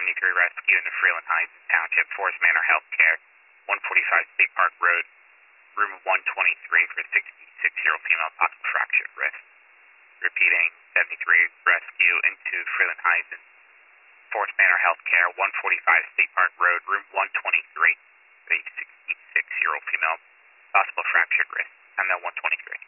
Rescue in the Freeland Heights Township, Forest Manor Healthcare, 145 State Park Road, room 123 for 66-year-old female, possible fractured wrist. Repeating, 73 Rescue into Freeland Heights and Forest Manor Healthcare, 145 State Park Road, room 123 for a 66-year-old female, possible fractured wrist. I'm at 123.